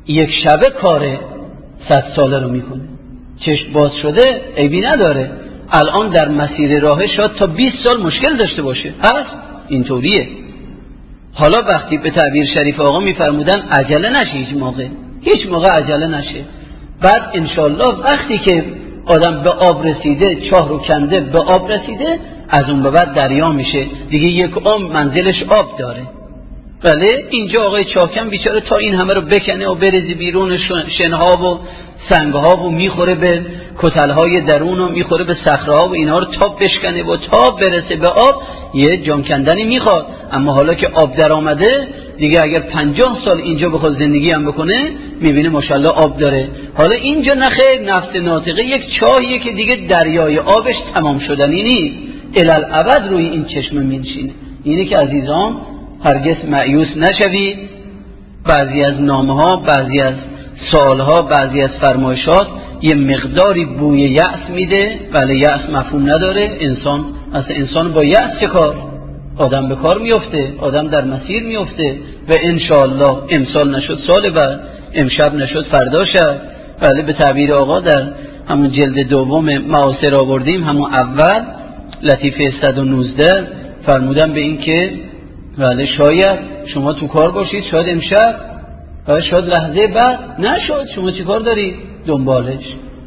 یک شبه کار 100 ساله رو میکنه. چشم باز شده عیبی نداره. الان در مسیر راه شاید تا 20 سال مشکل داشته باشه. هست اینطوریه. حالا وقتی به تعبیر شریف آقا میفرمودن عجله نشه، هیچ موقع عجله نشه. بعد انشالله وقتی که آدم به آب رسیده، چاه رو کنده به آب رسیده، از اون به بعد دریا میشه دیگه. یک عمر منزلش آب داره. بله اینجا آقای چاکم بیچاره تا این همه رو بکنه و بریزی بیرون، شنها و سنگها و میخوره به کتلهای درون و میخوره به صخره‌ها و اینها رو تا بشکنه و تا برسه به آب، یه جان کندنی میخواد. اما حالا که آب در آمده دیگه، اگر 50 سال اینجا بخواد زندگی هم بکنه میبینه ماشاءالله آب داره. حالا اینجا نخیر نفس ناطقه یک چاهیه که دیگه دریای آبش تمام شدنی نیست، الالعبد روی این چشمه می‌نشینه. اینه که عزیزان هرگز مایوس نشوید. بعضی از نامه‌ها، بعضی از سوال‌ها، بعضی از فرمایشات یه مقداری بوی یأس میده، ولی یأس مفهوم نداره. انسان با یأس چه کار؟ آدم به کار میفته، آدم در مسیر میفته و انشاءالله امسال نشد سال بعد، امشب نشد فردا شد. ولی به تعبیر آقا در همون جلد دوم معاصر آوردیم، همون اول لطیفه 119 فرمودن به این که ولی شاید شما تو کار باشید، شاید امشب و شاید لحظه بعد نشد، شما چی کار دارید دنبالش؟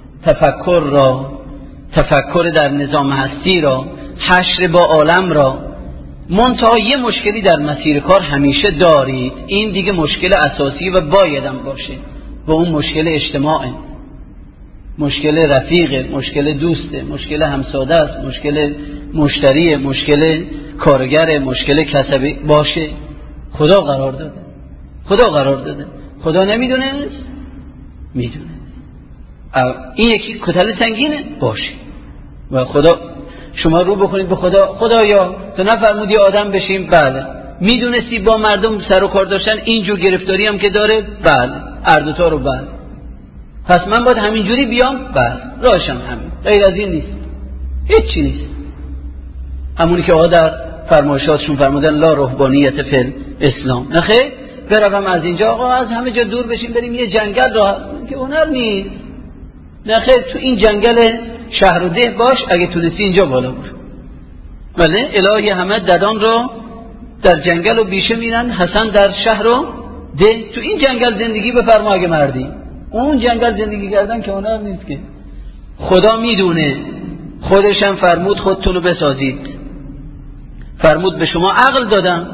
تفکر در نظام هستی را، حشر با عالم را. منتها یه مشکلی در مسیر کار همیشه دارید، این دیگه مشکل اساسی و بایدم باشه، و اون مشکل اجتماعه، مشکل رفیقه، مشکل دوسته، مشکل همساده است، مشکل مشتریه، مشکل کارگره، مشکل کسبی باشه. خدا قرار داده. خدا نمیدونه؟ میدونه. این یکی کتل سنگینه باشه و خدا شما رو بکنید به خدایا تو نفرمودی آدم بشیم؟ بله. میدونستی با مردم سر و کار داشتن اینجور گرفتاری هم که داره؟ بله. اردوتا رو بله. پس من باید همینجوری بیام؟ بله. راهشم همین، غیر از این نیست، هیچی نیست. همونی که آقا در فرمایشاتشون فرمودن لا رهبانیت فی اسلام. نخیر بروم از اینجا آقا از همه جا دور بشیم بریم یه جنگل راه که هنر نیست. نخیر تو این جنگل شهر و ده باش، اگه تونستی اینجا بالا برو. بله الهی همه ددان رو در جنگل و بیشه میرن، حسن در شهر و ده. تو این جنگل زندگی بفرما اگه مردی. اون جنگل زندگی کردن که هنر نیست که. خدا میدونه، خودشم فرمود خودتونو بسازید، فرمود به شما عقل دادم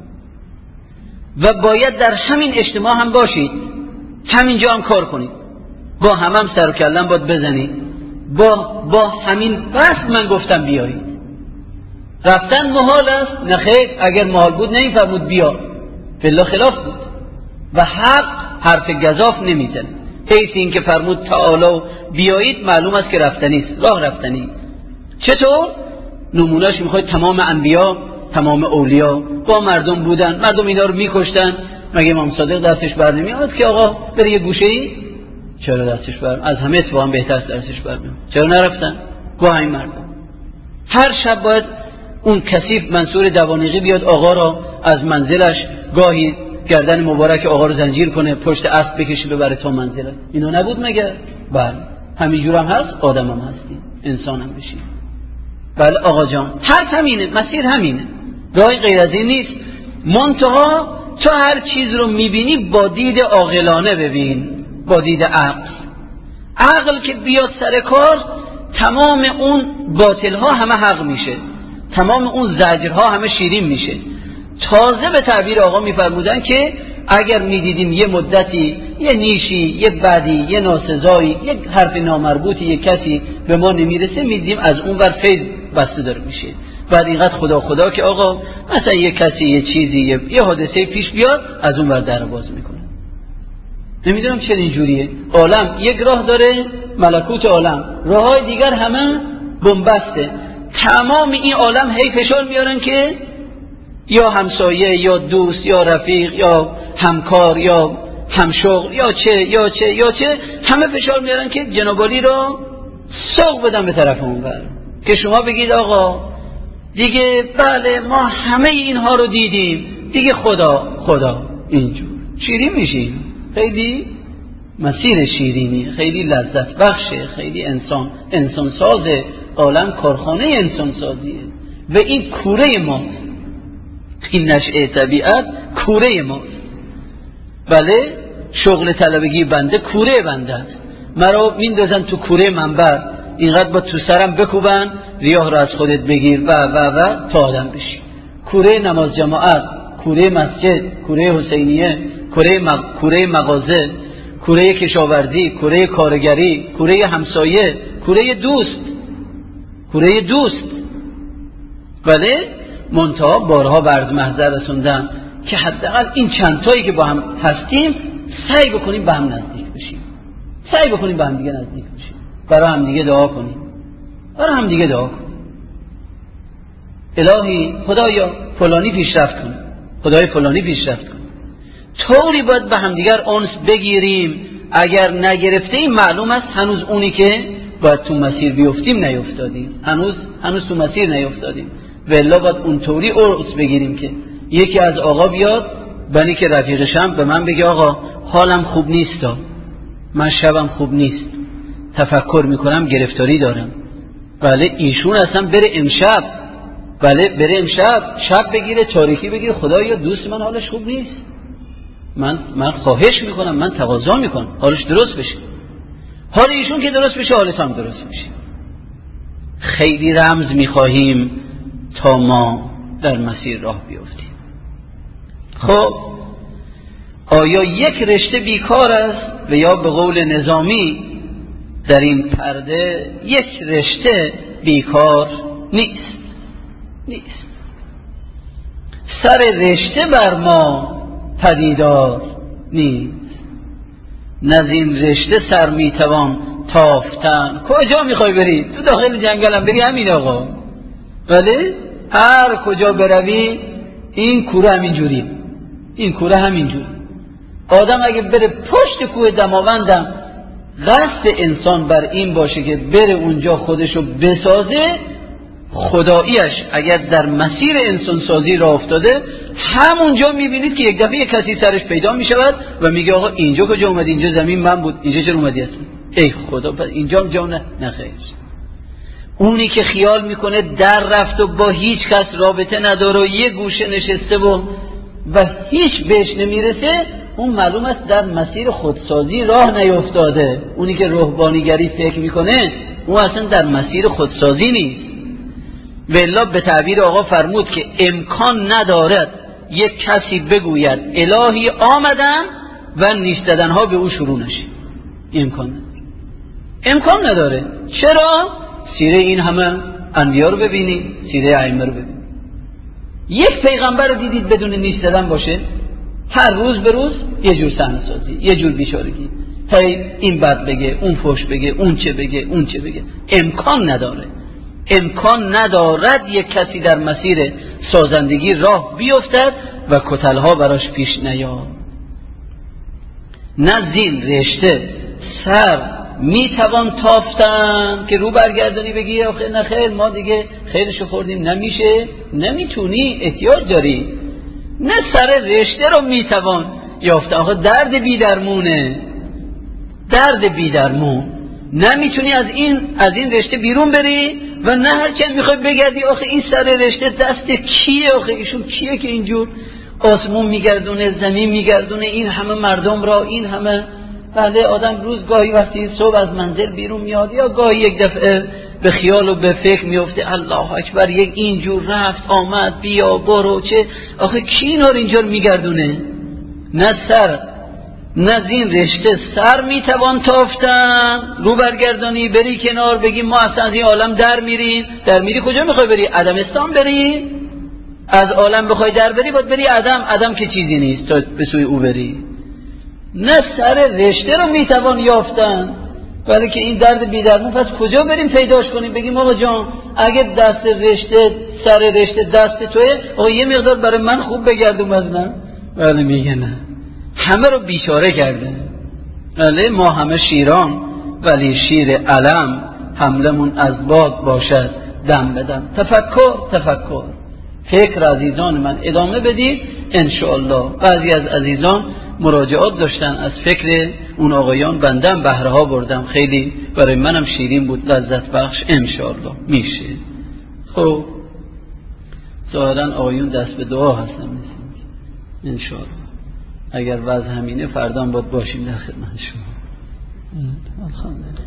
و باید در همین اجتماع هم باشید، همینجا هم کار کنید، با هم سر و کلم باید بزنید، با همین بس من گفتم بیایید. رفتن محال است؟ نخیر، اگر محال بود نمیفرمود بیا، بالله خلاف بود و حق حرف گزاف نمیزنه. حیث این که فرمود تعالوا بیایید معلوم است که رفتنی است، راه رفتنی. چطور؟ نمونهش میخواید تمام انبیا، تمام اولیا با مردم بودن، مردم اینا رو میکشتن، مگه امام صادق دستش بر نمیاد که آقا بره یه گوشه‌ای؟ چرا دستش بر؟ از همه اتفاقا بهتر دستش بر میاد. چرا نرفتن با این مردم؟ هر شب باید اون کثیف منصور دوانیقی بیاد آقا را از منزلش، گاهی گردن مبارک آقا رو زنجیر کنه، پشت اسب بکشه ببره تا منزلش. اینا نبود مگر؟ بله همینجور هم هست، آدم هم هستیم، انسان هم بشیم. بله آقا جان حرف همینه، مسیر همینه، راهی غیر از این نیست. منتها تو هر چیز رو میبینی با دید عاقلانه ببین، با دید عقل که بیاد سر کار، تمام اون باطلها همه حق میشه، تمام اون زجرها همه شیرین میشه. تازه به تعبیر آقا میفرمودن که اگر میدیدیم یه مدتی یه نیشی، یه بدی، یه ناسزایی، یه حرف نامربوطی، یه کسی به ما نمیرسه، میدیدیم از اون ور فیض بسته داره میشه. بعد اینقدر خدا که آقا مثلا یه کسی یه چیزی یه حادثه پیش بیاد، از اون ور در باز میکنه. نمیدونم چرا اینجوریه. عالم یک راه داره، ملکوت عالم، راههای دیگر همه بنبسته. تمام این عالم هی فشار میارن که یا همسایه یا دوست یا رفیق یا همکار یا همشغل یا چه همه فشار میارن که جنابالی رو سوق بدن به طرف اون ور، که شما بگید آقا دیگه بله ما همه اینها رو دیدیم دیگه، خدا اینجور شیرین میشیم. خیلی مسیر شیرینی، خیلی لذت بخشه، خیلی انسان سازه، عالم کارخانه انسان سازیه و این کوره ماست. این نشأه طبیعت کوره ماست. بله، شغل طلبگی بنده کوره بنده است. مرا میندازن تو کوره منبر، اینقدر با تو سرم بکوبن ریاه را از خودت بگیر و تا آدم بشی. کوره نماز جماعت، کوره مسجد، کوره حسینیه، کوره مغازه، کوره کشاورزی، کوره کارگری، کوره همسایه، کوره دوست. بله، منتها بارها برز محضر رسوندم که حداقل این چند تایی که با هم هستیم سعی بکنیم به هم نزدیک بشیم، سعی بکنیم به هم دیگه نزدیک بشیم، برای هم دیگه دعا کنیم، الهی خدایا فلانی پیشرفت کن، خدای فلانی پیشرفت کن. طوری باید به هم دیگر انس بگیریم، اگر نگرفته این معلوم است هنوز اونی که باید تو مسیر بیفتیم نیفتادیم، هنوز تو مسیر نیفتادیم. والله باید اونطوری انس بگیریم که یکی از آقا بیاد بنی که رفیقشم به من بگه آقا حالم خوب نیست، من شبم خوب نیست، تفکر میکنم گرفتاری دارم. بله، ایشون اصلا بره امشب شب بگیره، تاریکی بگیره، خدایا دوست من حالش خوب نیست، من خواهش میکنم، من تقاضا میکنم حالش درست بشه. حال ایشون که درست بشه حالت هم درست بشه. خیلی رمز میخواهیم تا ما در مسیر راه بیفتیم. خب آیا یک رشته بیکار است و یا به قول نظامی در این پرده یک رشته بیکار نیست. سر رشته بر ما پدیدار نیست، نزین رشته سر میتوان تافتن. کجا میخوای بری؟ تو داخل جنگلم بری همین آقا. بله، هر کجا بروی این کوره همینجوری. آدم اگه بره پشت کوه دماوندم، قصد انسان بر این باشه که بره اونجا خودشو بسازه، خداییش اگر در مسیر انسان سازی راه افتاده، همونجا میبینید که یک دفعه یک کسی سرش پیدا میشود و میگه آقا اینجا کجا اومدی؟ اینجا زمین من بود، اینجا چرا اومدی هستی؟ ای خدا، پس اینجا جا نه خیر. اونی که خیال میکنه در رفت و با هیچ کس رابطه نداره و یه گوشه نشسته و هیچ بهش نمیرسه، اون معلوم است در مسیر خودسازی راه نیفتاده. اونی که روحانیگری فکر میکنه اون اصلا در مسیر خودسازی نیست. والله به تعبیر آقا فرمود که امکان ندارد یک کسی بگوید الهی آمدم و نیستدنها به او شروع نشه. امکان نداره. چرا؟ سیره این همه انبیا رو ببینید، سیره ائمه رو ببینید. یک پیغمبر رو دیدید بدون نیستدن باشه؟ هر روز به روز یه جور صحنه سازی، یه جور بیچارگی، این بد بگه، اون فحش بگه، اون چه بگه. امکان ندارد یک کسی در مسیر سازندگی راه بیفتد و کتلها براش پیش نیاد. نه زین رشته سر میتوان تافتن که رو برگردانی بگی آخه نه خیر ما دیگه خیرشو خوردیم، نمیشه، نمیتونی، احتیاج داری. نه سر رشته رو میتوان یافتن. آخه درد بی درمون، نمیتونی از این رشته بیرون بری و نه هر چند میخوای بگردی آخه این سر رشته دست کیه؟ آخه ایشون کیه که اینجور آسمون میگردونه، زمین میگردونه، این همه مردم را، این همه. بله، آدم روز گاهی وقتی صبح از منزل بیرون میاد یا گاهی یک دفعه به خیال و به فکر میفته الله اکبر، یک اینجور رفت آمد بیا برو چه، آخه کی اینا رو اینجور میگردونه؟ نه زین رشته سر میتوان تافتن، رو برگردانی بری کنار بگی ما اصلا از این عالم در میری کجا میخوای بری؟ عدمستان بری؟ از عالم بخوای در بری باید بری عدم که چیزی نیست تا به سوی او بری. نه سر رشته رو میتوان یافتن، ولی که این درد بی‌درمون پس کجا بریم پیداش کنیم؟ بگیم آقا جان اگه سر رشته دست توه، آقا یه مقدار برای من خوب بگردم از من. ولی میگه نه، همه رو بیچاره کرده. ولی ما همه شیران، ولی شیر علم حملمون از باد باشد دم بدم. تفکر فکر عزیزان من ادامه بدید، انشاءالله بعضی از عزیزان مراجعات داشتن از فکر اون آقایان، بندم بهره ها بردم، خیلی برای منم شیرین بود، لذت بخش. انشالله میشه. خب ظاهرا آقایون دست به دعا هستن انشالله. اگر وضع همینه فردا باید باشیم در خدمت شما. الحمدلله.